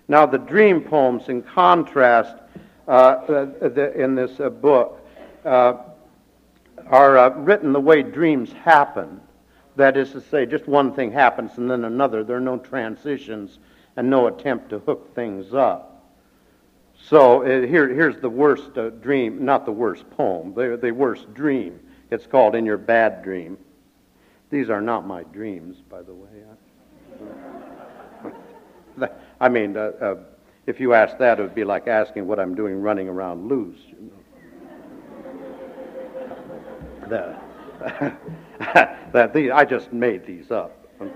Now, the dream poems, in contrast, in this book, are written the way dreams happen. That is to say, just one thing happens and then another. There are no transitions and no attempt to hook things up. So here's the worst dream, not the worst poem, the worst dream. It's called In Your Bad Dream. These are not my dreams, by the way. I mean, if you asked that, it would be like asking what I'm doing running around loose. I just made these up.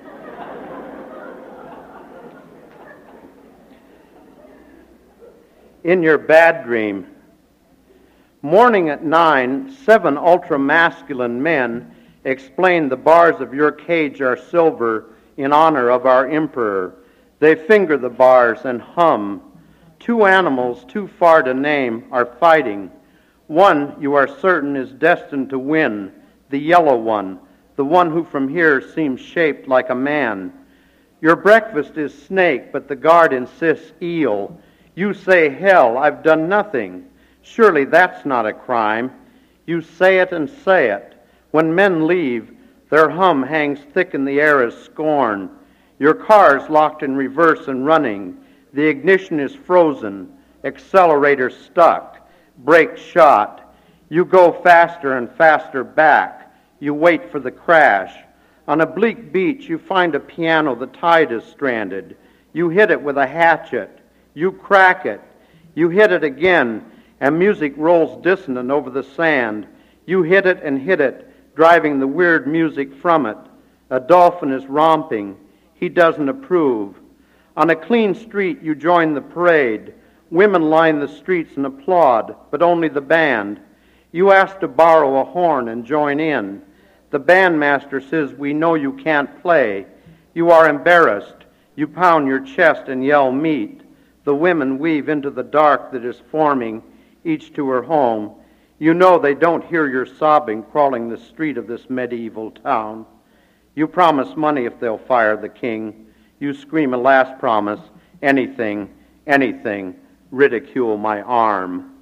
In Your Bad Dream. Morning at 9, 7 ultra-masculine men explain the bars of your cage are silver in honor of our emperor. They finger the bars and hum. 2 animals too far to name are fighting. One, you are certain, is destined to win, the yellow one, the one who from here seems shaped like a man. Your breakfast is snake, but the guard insists eel. You say, hell, I've done nothing. Surely that's not a crime. You say it and say it. When men leave, their hum hangs thick in the air as scorn. Your car's locked in reverse and running. The ignition is frozen, accelerator stuck, brake shot. You go faster and faster back. You wait for the crash. On a bleak beach, you find a piano the tide is stranded. You hit it with a hatchet. You crack it. You hit it again, and music rolls dissonant over the sand. You hit it, driving the weird music from it. A dolphin is romping. He doesn't approve. On a clean street, you join the parade. Women line the streets and applaud, but only the band. You ask to borrow a horn and join in. The bandmaster says, we know you can't play. You are embarrassed. You pound your chest and yell, meet. The women weave into the dark that is forming, each to her home. You know they don't hear your sobbing crawling the street of this medieval town. You promise money if they'll fire the king. You scream a last promise, anything, anything, ridicule my arm.